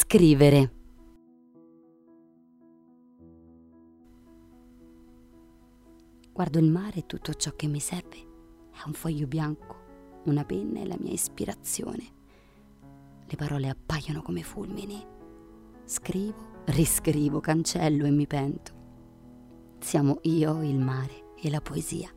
Scrivere. Guardo il mare e tutto ciò che mi serve è un foglio bianco, una penna e la mia ispirazione. Le parole appaiono come fulmini. Scrivo, riscrivo, cancello e mi pento. Siamo io, il mare e la poesia.